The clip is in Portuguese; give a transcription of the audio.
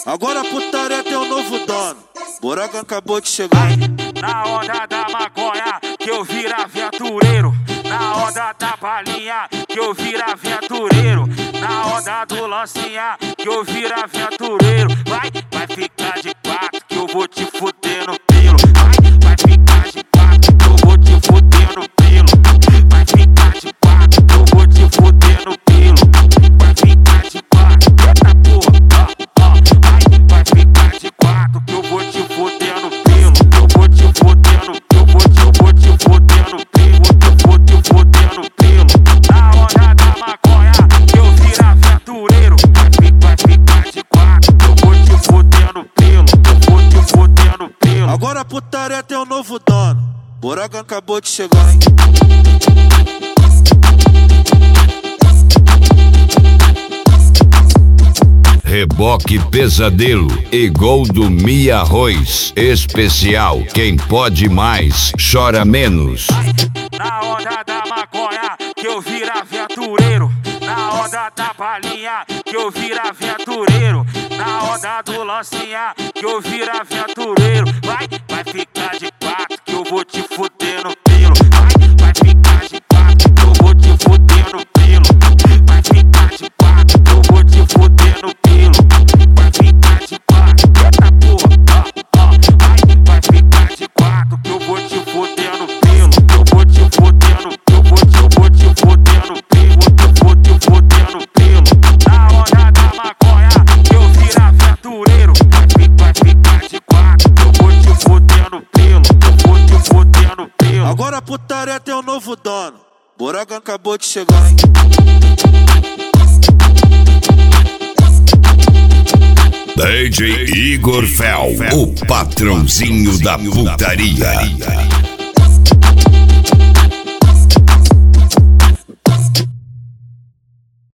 Agora a putaria tem um novo dono. Buraco acabou de chegar. Na onda da maconha que eu vira aventureiro. Na onda da balinha que eu vira aventureiro. Na onda do lancinha que eu vira aventureiro. Vai ficar de quatro que eu vou te fuder no pelo. Vai ficar de quatro que eu vou te fuder no pelo. Vai ficar de quatro que eu vou te fuder no pelo. Vai ficar de quatro, eita porra, vai ficar de quatro que eu vou te fuder no pelo. Eu vou te fuder no pelo, eu vou te fuder no pelo. Eu vou te fuder no pelo. Na onda da maconha que eu vira aventureiro. Vai ficar de quatro que eu vou te fuder no pelo. Eu vou te fuder no pelo. Agora a putaria tem um novo dono. Buraco acabou de chegar, hein? Reboque Pesadelo e Gol do Mi Arroz. Especial, quem pode mais, chora menos. Na onda da maconha que eu vira aventureiro. Na onda da balinha que eu vira aventureiro. Na onda do lancinha que eu vira aventureiro. Vai ficar de quatro que eu vou te fuder no pelo. Vai ficar de quatro que eu vou te fuder no pelo. Vai ficar de quatro que eu vou te fuder no pelo. Vai ficar de quatro, eita porra, vai ficar de quatro que eu vou te fuder no pelo. Eu vou te fuder no pelo, eu vou te fuder no pelo. Eu vou te fuder no pelo. Na onda da maconha que eu vira aventureiro. Vai ficar de quatro que eu vou te fuder no pelo. Eu vou te fuder no pelo. Agora a putaria tem um novo dono. Buraco acabou de chegar, hein? DJ Igor Fel, o patrãozinho da putaria.